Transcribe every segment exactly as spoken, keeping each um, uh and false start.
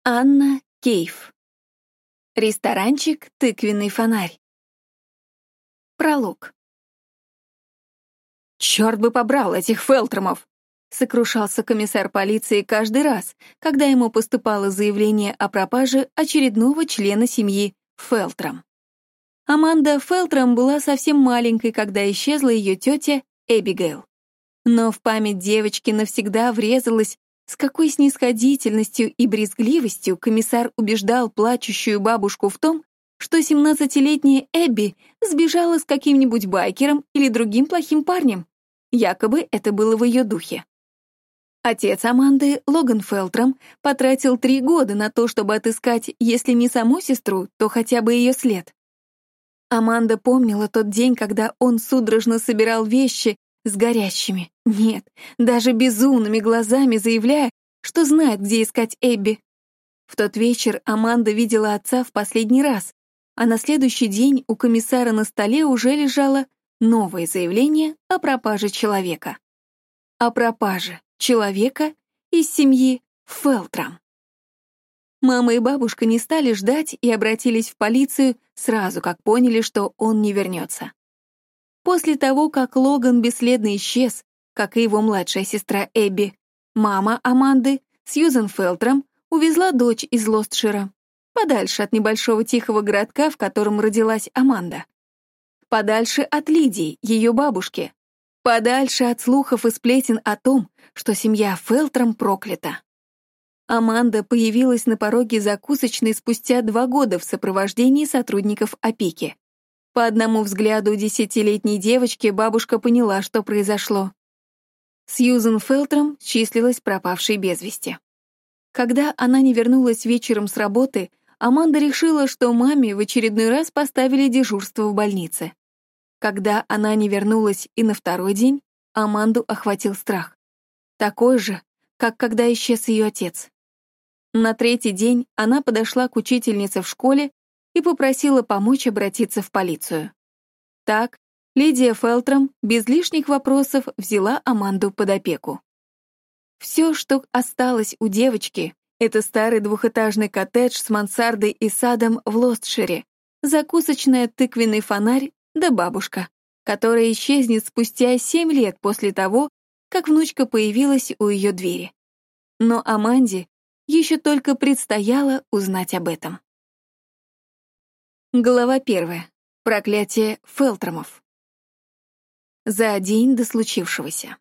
Анна Кейв. Ресторанчик «Тыквенный фонарь». Пролог. «Чёрт бы побрал этих Фелтромов!» — сокрушался комиссар полиции каждый раз, когда ему поступало заявление о пропаже очередного члена семьи Фелтром. Аманда Фелтром была совсем маленькой, когда исчезла ее тетя Эбигейл. Но в память девочки навсегда врезалась, с какой снисходительностью и брезгливостью комиссар убеждал плачущую бабушку в том, что семнадцатилетняя Эбби сбежала с каким-нибудь байкером или другим плохим парнем. Якобы это было в ее духе. Отец Аманды, Логан Фелтром, потратил три года на то, чтобы отыскать, если не саму сестру, то хотя бы ее след. Аманда помнила тот день, когда он судорожно собирал вещи с горящими, нет, даже безумными глазами, заявляя, что знает, где искать Эбби. В тот вечер Аманда видела отца в последний раз, а на следующий день у комиссара на столе уже лежало новое заявление о пропаже человека. О пропаже человека из семьи Фелтром. Мама и бабушка не стали ждать и обратились в полицию сразу, как поняли, что он не вернется. После того, как Логан бесследно исчез, как и его младшая сестра Эбби, мама Аманды, Сьюзен Фелтром, увезла дочь из Лостшира, подальше от небольшого тихого городка, в котором родилась Аманда. Подальше от Лидии, ее бабушки. Подальше от слухов и сплетен о том, что семья Фелтром проклята. Аманда появилась на пороге закусочной спустя два года в сопровождении сотрудников опеки. По одному взгляду десятилетней девочки бабушка поняла, что произошло. Сьюзен Фелтром числилась пропавшей без вести. Когда она не вернулась вечером с работы, Аманда решила, что маме в очередной раз поставили дежурство в больнице. Когда она не вернулась и на второй день, Аманду охватил страх. Такой же, как когда исчез ее отец. На третий день она подошла к учительнице в школе и попросила помочь обратиться в полицию. Так, Лидия Фелтром без лишних вопросов взяла Аманду под опеку. Все, что осталось у девочки, это старый двухэтажный коттедж с мансардой и садом в Лостшире, закусочная «Тыквенный фонарь» да бабушка, которая исчезнет спустя семь лет после того, как внучка появилась у ее двери. Но Аманде еще только предстояло узнать об этом. Глава первая. Проклятие Фелтромов. За день до случившегося.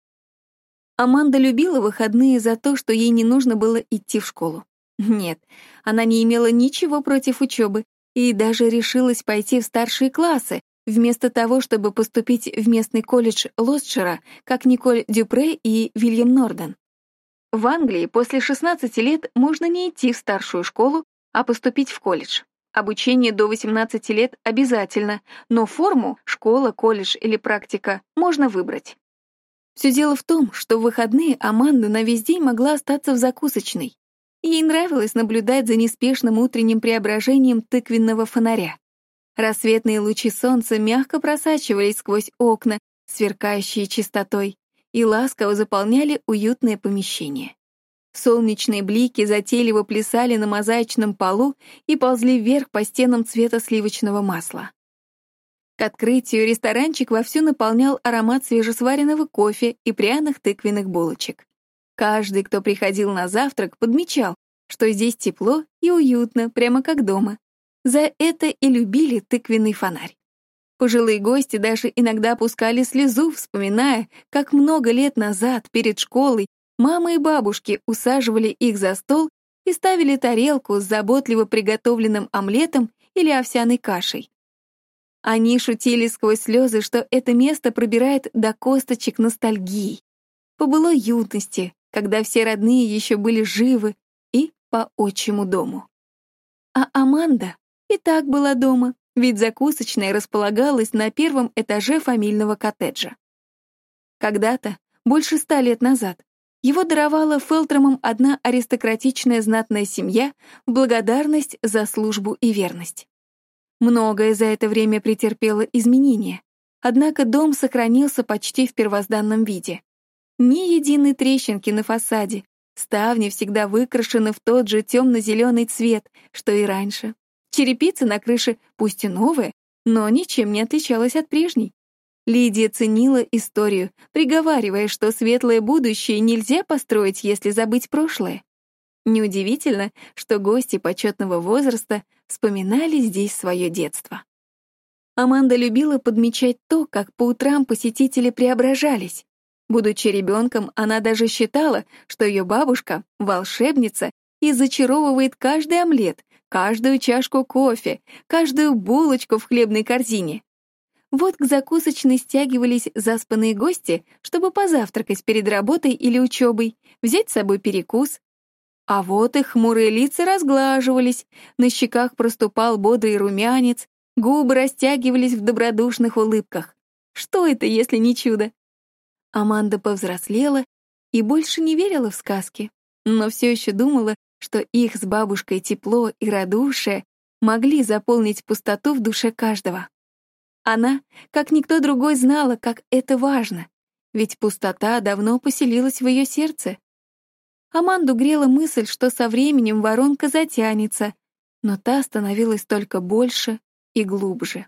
Аманда любила выходные за то, что ей не нужно было идти в школу. Нет, она не имела ничего против учебы и даже решилась пойти в старшие классы, вместо того, чтобы поступить в местный колледж Лостшира, как Николь Дюпре и Вильям Норден. В Англии после шестнадцати лет можно не идти в старшую школу, а поступить в колледж. Обучение до восемнадцати лет обязательно, но форму — школа, колледж или практика — можно выбрать. Все дело в том, что в выходные Аманда на весь день могла остаться в закусочной. Ей нравилось наблюдать за неспешным утренним преображением тыквенного фонаря. Рассветные лучи солнца мягко просачивались сквозь окна, сверкающие чистотой, и ласково заполняли уютное помещение. Солнечные блики затейливо плясали на мозаичном полу и ползли вверх по стенам цвета сливочного масла. К открытию ресторанчик вовсю наполнял аромат свежесваренного кофе и пряных тыквенных булочек. Каждый, кто приходил на завтрак, подмечал, что здесь тепло и уютно, прямо как дома. За это и любили тыквенный фонарь. Пожилые гости даже иногда пускали слезу, вспоминая, как много лет назад, перед школой, мамы и бабушки усаживали их за стол и ставили тарелку с заботливо приготовленным омлетом или овсяной кашей. Они шутили сквозь слезы, что это место пробирает до косточек ностальгии, по былой юности, когда все родные еще были живы, и по отчему дому. А Аманда и так была дома, ведь закусочная располагалась на первом этаже фамильного коттеджа. Когда-то, больше ста лет назад, его даровала Фелтромам одна аристократичная знатная семья в благодарность за службу и верность. Многое за это время претерпело изменения, однако дом сохранился почти в первозданном виде. Ни единой трещинки на фасаде, Ставни всегда выкрашены в тот же темно-зеленый цвет, что и раньше. Черепица на крыше, пусть и новая, но ничем не отличалась от прежней. Лидия ценила историю, приговаривая, что светлое будущее нельзя построить, если забыть прошлое. Неудивительно, что гости почетного возраста вспоминали здесь свое детство. Аманда любила подмечать то, как по утрам посетители преображались. Будучи ребенком, она даже считала, что ее бабушка — волшебница и зачаровывает каждый омлет, каждую чашку кофе, каждую булочку в хлебной корзине. Вот к закусочной стягивались заспанные гости, чтобы позавтракать перед работой или учебой, взять с собой перекус. А вот их хмурые лица разглаживались, на щеках проступал бодрый румянец, губы растягивались в добродушных улыбках. Что это, если не чудо? Аманда повзрослела и больше не верила в сказки, но все еще думала, что их с бабушкой тепло и радушие могли заполнить пустоту в душе каждого. Она, как никто другой, знала, как это важно, ведь пустота давно поселилась в ее сердце. Аманду грела мысль, что со временем воронка затянется, но та становилась только больше и глубже.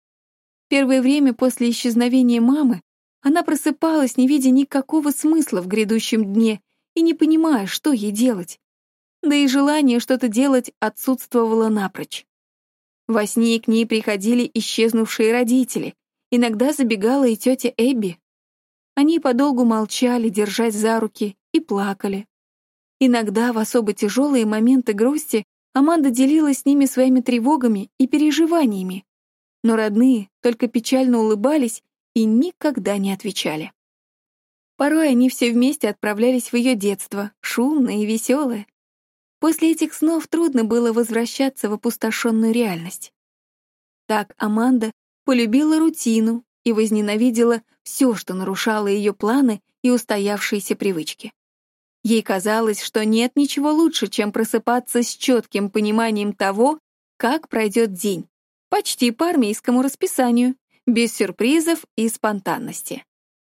Первое время после исчезновения мамы она просыпалась, не видя никакого смысла в грядущем дне и не понимая, что ей делать. Да и желание что-то делать отсутствовало напрочь. Во сне к ней приходили исчезнувшие родители, иногда забегала и тетя Эбби. Они подолгу молчали, держась за руки, и плакали. Иногда в особо тяжелые моменты грусти Аманда делилась с ними своими тревогами и переживаниями, но родные только печально улыбались и никогда не отвечали. Порой они все вместе отправлялись в ее детство, шумное и веселое. После этих снов трудно было возвращаться в опустошенную реальность. Так Аманда полюбила рутину и возненавидела все, что нарушало ее планы и устоявшиеся привычки. Ей казалось, что нет ничего лучше, чем просыпаться с четким пониманием того, как пройдет день, почти по армейскому расписанию, без сюрпризов и спонтанности.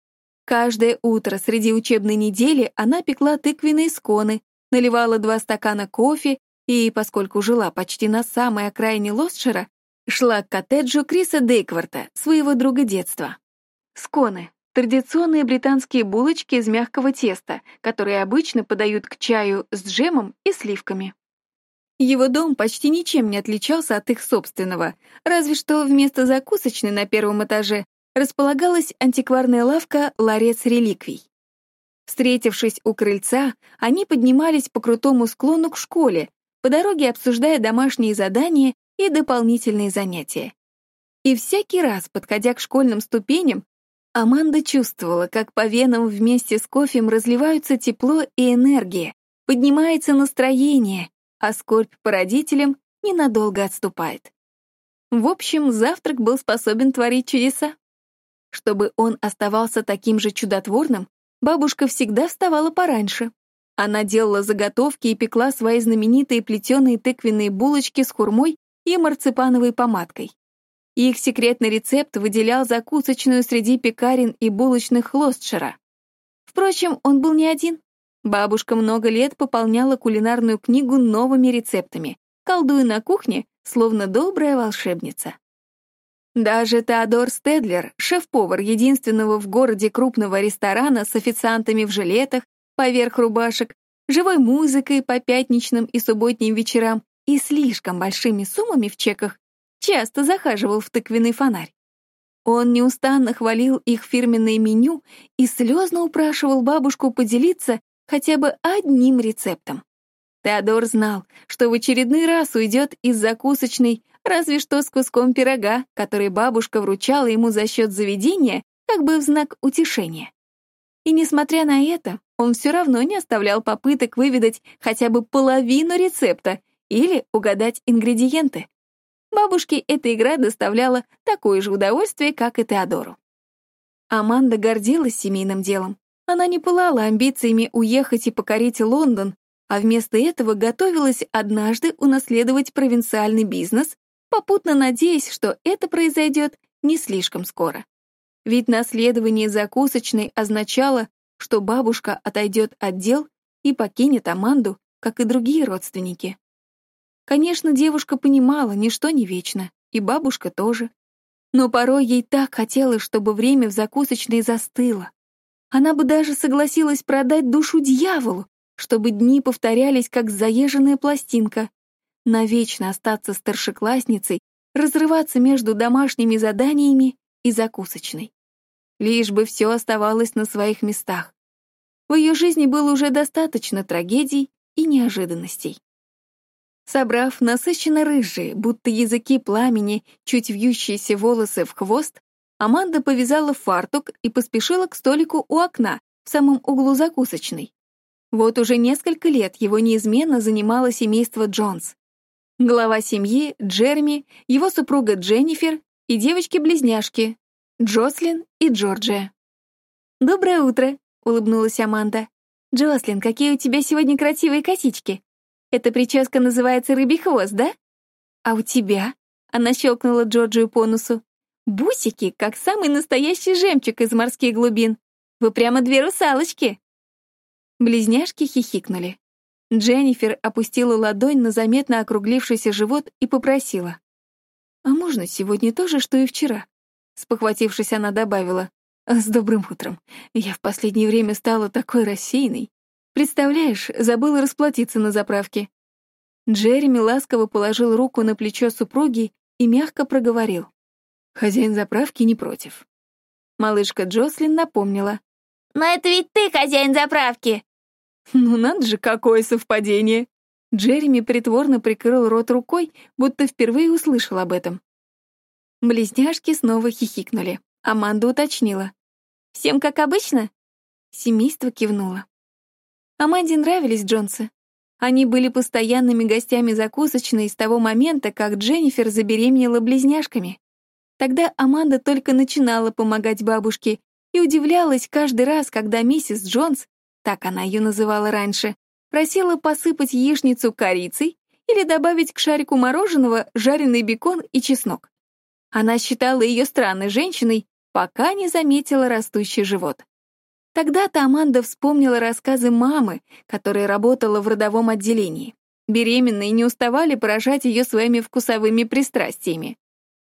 Каждое утро среди учебной недели она пекла тыквенные сконы, наливала два стакана кофе и, поскольку жила почти на самой окраине Лосшира, шла к коттеджу Криса Дейкворта, своего друга детства. Сконы — традиционные британские булочки из мягкого теста, которые обычно подают к чаю с джемом и сливками. Его дом почти ничем не отличался от их собственного, разве что вместо закусочной на первом этаже располагалась антикварная лавка «Ларец реликвий». Встретившись у крыльца, они поднимались по крутому склону к школе, по дороге обсуждая домашние задания и дополнительные занятия. И всякий раз, подходя к школьным ступеням, Аманда чувствовала, как по венам вместе с кофем разливаются тепло и энергия, поднимается настроение, а скорбь по родителям ненадолго отступает. В общем, завтрак был способен творить чудеса. Чтобы он оставался таким же чудотворным, бабушка всегда вставала пораньше. Она делала заготовки и пекла свои знаменитые плетеные тыквенные булочки с хурмой и марципановой помадкой. Их секретный рецепт выделял закусочную среди пекарен и булочных Лосшира. Впрочем, он был не один. Бабушка много лет пополняла кулинарную книгу новыми рецептами, колдуя на кухне, словно добрая волшебница. Даже Теодор Стедлер, шеф-повар единственного в городе крупного ресторана с официантами в жилетах поверх рубашек, живой музыкой по пятничным и субботним вечерам и слишком большими суммами в чеках, часто захаживал в тыквенный фонарь. Он неустанно хвалил их фирменное меню и слезно упрашивал бабушку поделиться хотя бы одним рецептом. Теодор знал, что в очередной раз уйдет из закусочной разве что с куском пирога, который бабушка вручала ему за счет заведения, как бы в знак утешения. И несмотря на это, он все равно не оставлял попыток выведать хотя бы половину рецепта или угадать ингредиенты. Бабушке эта игра доставляла такое же удовольствие, как и Теодору. Аманда гордилась семейным делом. Она не пылала амбициями уехать и покорить Лондон, а вместо этого готовилась однажды унаследовать провинциальный бизнес, попутно надеясь, что это произойдет не слишком скоро. Ведь наследование закусочной означало, что бабушка отойдет от дел и покинет Аманду, как и другие родственники. Конечно, девушка понимала, ничто не вечно, и бабушка тоже. Но порой ей так хотелось, чтобы время в закусочной застыло. Она бы даже согласилась продать душу дьяволу, чтобы дни повторялись, как заезженная пластинка. Навечно остаться старшеклассницей, разрываться между домашними заданиями и закусочной. Лишь бы все оставалось на своих местах. В ее жизни было уже достаточно трагедий и неожиданностей. Собрав насыщенно рыжие, будто языки пламени, чуть вьющиеся волосы в хвост, Аманда повязала фартук и поспешила к столику у окна, в самом углу закусочной. Вот уже несколько лет его неизменно занимало семейство Джонс. Глава семьи Джереми, его супруга Дженнифер и девочки-близняшки Джослин и Джорджия. «Доброе утро», — улыбнулась Аманда. «Джослин, какие у тебя сегодня красивые косички. Эта прическа называется рыбий хвост, да? А у тебя?» — она щелкнула Джорджию по носу. «Бусики, как самый настоящий жемчуг из морских глубин. Вы прямо две русалочки». Близняшки хихикнули. Дженнифер опустила ладонь на заметно округлившийся живот и попросила. «А можно сегодня то же, что и вчера?» Спохватившись, она добавила. «С добрым утром. Я в последнее время стала такой рассеянной. Представляешь, забыла расплатиться на заправке». Джереми ласково положил руку на плечо супруги и мягко проговорил. «Хозяин заправки не против». Малышка Джослин напомнила. «Но это ведь ты хозяин заправки!» «Ну надо же, какое совпадение!» Джереми притворно прикрыл рот рукой, будто впервые услышал об этом. Близняшки снова хихикнули. Аманда уточнила. «Всем как обычно?» Семейство кивнуло. Аманде нравились Джонсы. Они были постоянными гостями закусочной с того момента, как Дженнифер забеременела близняшками. Тогда Аманда только начинала помогать бабушке и удивлялась каждый раз, когда миссис Джонс, так она ее называла раньше, просила посыпать яичницу корицей или добавить к шарику мороженого жареный бекон и чеснок. Она считала ее странной женщиной, пока не заметила растущий живот. Тогда-то Аманда вспомнила рассказы мамы, которая работала в родовом отделении. Беременные не уставали поражать ее своими вкусовыми пристрастиями.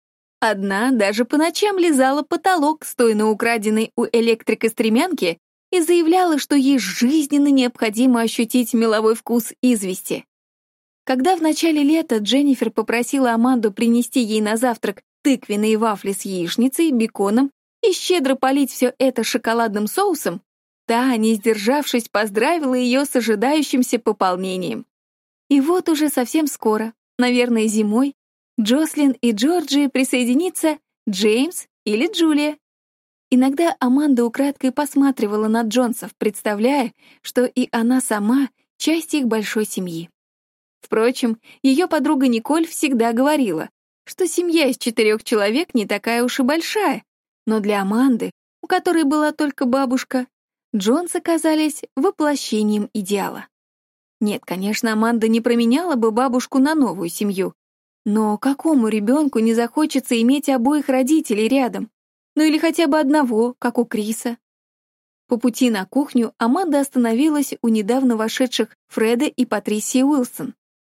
Одна даже по ночам лизала потолок, стоя на украденной у электрика стремянке, и заявляла, что ей жизненно необходимо ощутить меловой вкус извести. Когда в начале лета Дженнифер попросила Аманду принести ей на завтрак тыквенные вафли с яичницей, беконом и щедро полить все это шоколадным соусом, та, не сдержавшись, поздравила ее с ожидающимся пополнением. И вот уже совсем скоро, наверное, зимой, Джослин и Джорджи присоединится Джеймс или Джулия. Иногда Аманда украдкой посматривала на Джонсов, представляя, что и она сама — часть их большой семьи. Впрочем, ее подруга Николь всегда говорила, что семья из четырех человек не такая уж и большая, но для Аманды, у которой была только бабушка, Джонсы оказались воплощением идеала. Нет, конечно, Аманда не променяла бы бабушку на новую семью, но какому ребенку не захочется иметь обоих родителей рядом? Ну или хотя бы одного, как у Криса. По пути на кухню Аманда остановилась у недавно вошедших Фреда и Патрисии Уилсон.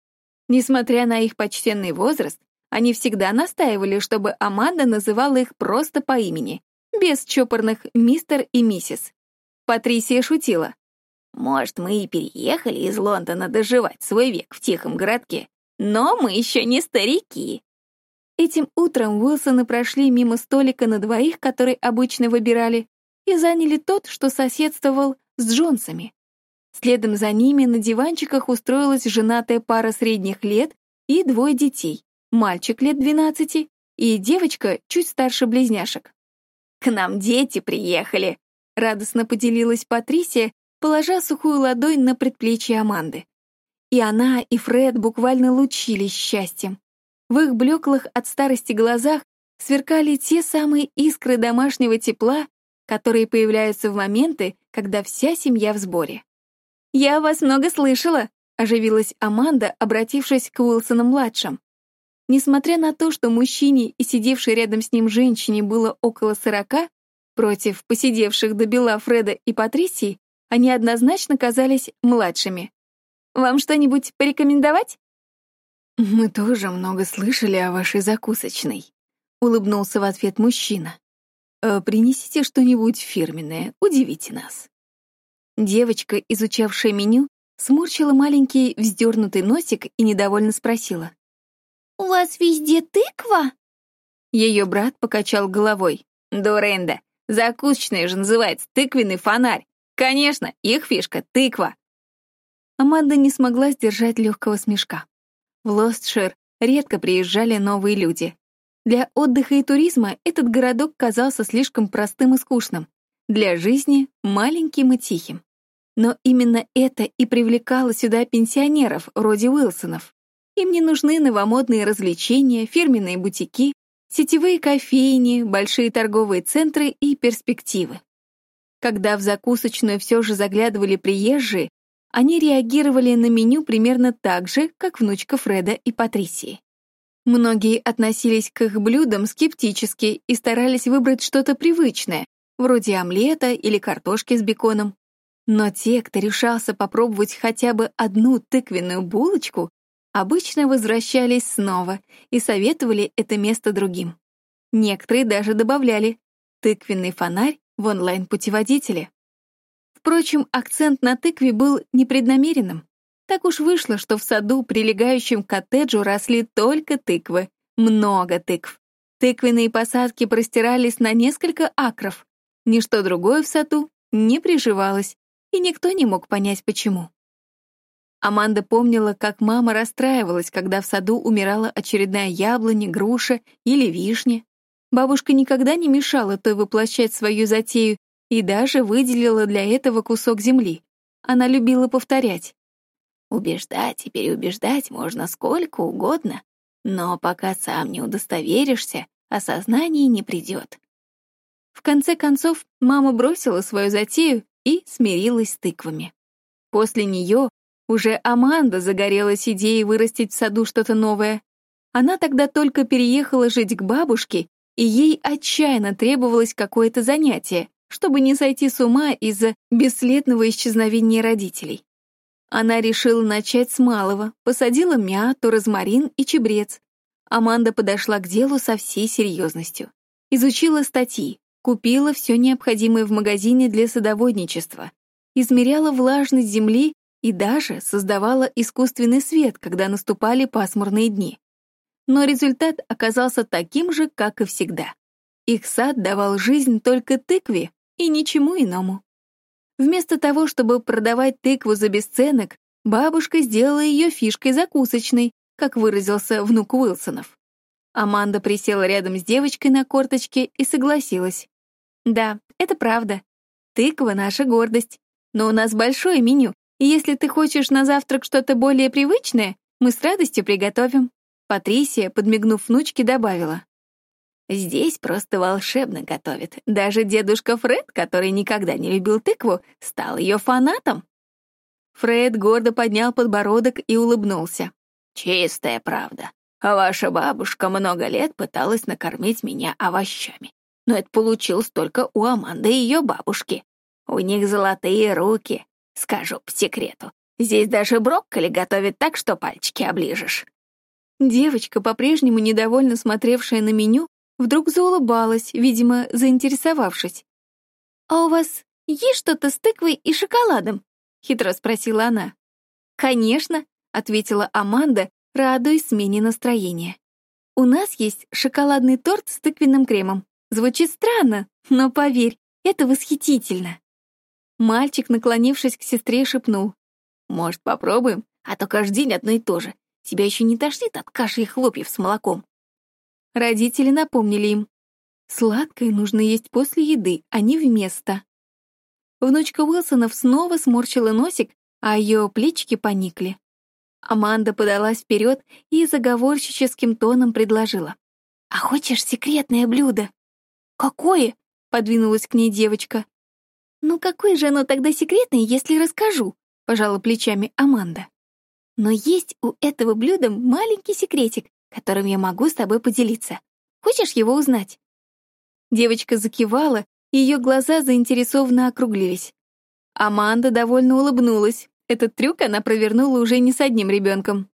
Несмотря на их почтенный возраст, они всегда настаивали, чтобы Аманда называла их просто по имени, без чопорных «мистер» и «миссис». Патрисия шутила. «Может, мы и переехали из Лондона доживать свой век в тихом городке, но мы еще не старики». Этим утром Уилсоны прошли мимо столика на двоих, который обычно выбирали, и заняли тот, что соседствовал с Джонсами. Следом за ними на диванчиках устроилась женатая пара средних лет и двое детей, мальчик лет двенадцати и девочка чуть старше близняшек. «К нам дети приехали», — радостно поделилась Патрисия, положа сухую ладонь на предплечье Аманды. И она, и Фред буквально лучились счастьем. В их блеклых от старости глазах сверкали те самые искры домашнего тепла, которые появляются в моменты, когда вся семья в сборе. «Я о вас много слышала», — оживилась Аманда, обратившись к Уилсонам-младшим. Несмотря на то, что мужчине и сидевшей рядом с ним женщине было около сорока, против посидевших до бела Фреда и Патрисии, Они однозначно казались младшими. «Вам что-нибудь порекомендовать?» «Мы тоже много слышали о вашей закусочной», — улыбнулся в ответ мужчина. «Э, «Принесите что-нибудь фирменное, удивите нас». Девочка, изучавшая меню, сморщила маленький вздернутый носик и недовольно спросила. «У вас везде тыква?» Ее брат покачал головой. «Дурында, закусочная же называется тыквенный фонарь. Конечно, их фишка — тыква». Аманда не смогла сдержать легкого смешка. В Лостшир редко приезжали новые люди. Для отдыха и туризма этот городок казался слишком простым и скучным, для жизни — маленьким и тихим. Но именно это и привлекало сюда пенсионеров, вроде Уилсонов. Им не нужны новомодные развлечения, фирменные бутики, сетевые кофейни, большие торговые центры и перспективы. Когда в закусочную все же заглядывали приезжие, они реагировали на меню примерно так же, как внучка Фреда и Патрисии. Многие относились к их блюдам скептически и старались выбрать что-то привычное, вроде омлета или картошки с беконом. Но те, кто решался попробовать хотя бы одну тыквенную булочку, обычно возвращались снова и советовали это место другим. Некоторые даже добавляли «тыквенный фонарь» в онлайн-путеводителе. Впрочем, акцент на тыкве был непреднамеренным. Так уж вышло, что в саду, прилегающем к коттеджу, росли только тыквы. Много тыкв. Тыквенные посадки простирались на несколько акров. Ничто другое в саду не приживалось, и никто не мог понять, почему. Аманда помнила, как мама расстраивалась, когда в саду умирала очередная яблоня, груша или вишня. Бабушка никогда не мешала той воплощать свою затею и даже выделила для этого кусок земли. Она любила повторять. «Убеждать и переубеждать можно сколько угодно, но пока сам не удостоверишься, осознание не придет». В конце концов, мама бросила свою затею и смирилась с тыквами. После нее уже Аманда загорелась идеей вырастить в саду что-то новое. Она тогда только переехала жить к бабушке, и ей отчаянно требовалось какое-то занятие, чтобы не сойти с ума из-за бесследного исчезновения родителей. Она решила начать с малого, посадила мяту, розмарин и чабрец. Аманда подошла к делу со всей серьезностью. Изучила статьи, купила все необходимое в магазине для садоводничества, измеряла влажность земли и даже создавала искусственный свет, когда наступали пасмурные дни. Но результат оказался таким же, как и всегда. Их сад давал жизнь только тыкве и ничему иному. Вместо того, чтобы продавать тыкву за бесценок, бабушка сделала ее фишкой закусочной, как выразился внук Уилсонов. Аманда присела рядом с девочкой на корточке и согласилась. «Да, это правда. Тыква — наша гордость. Но у нас большое меню, и если ты хочешь на завтрак что-то более привычное, мы с радостью приготовим». Патрисия, подмигнув внучке, добавила. «Здесь просто волшебно готовят. Даже дедушка Фред, который никогда не любил тыкву, стал ее фанатом». Фред гордо поднял подбородок и улыбнулся. «Чистая правда. Ваша бабушка много лет пыталась накормить меня овощами. Но это получилось только у Аманды и ее бабушки. У них золотые руки. Скажу по секрету, здесь даже брокколи готовят так, что пальчики оближешь». Девочка, по-прежнему недовольно смотревшая на меню, вдруг заулыбалась, видимо, заинтересовавшись. «А у вас есть что-то с тыквой и шоколадом?» — хитро спросила она. «Конечно», — ответила Аманда, радуясь смене настроения. «У нас есть шоколадный торт с тыквенным кремом. Звучит странно, но поверь, это восхитительно». Мальчик, наклонившись к сестре, шепнул. «Может, попробуем? А то каждый день одно и то же. Тебя еще не тошнит от каши и хлопьев с молоком?» Родители напомнили им. Сладкое нужно есть после еды, а не вместо. Внучка Уилсонов снова сморщила носик, а ее плечики поникли. Аманда подалась вперед и заговорщическим тоном предложила. «А хочешь секретное блюдо?» «Какое?» — подвинулась к ней девочка. «Ну какое же оно тогда секретное, если расскажу?» — пожала плечами Аманда. «Но есть у этого блюда маленький секретик, которым я могу с тобой поделиться. Хочешь его узнать?» Девочка закивала, и ее глаза заинтересованно округлились. Аманда довольно улыбнулась. Этот трюк она провернула уже не с одним ребенком.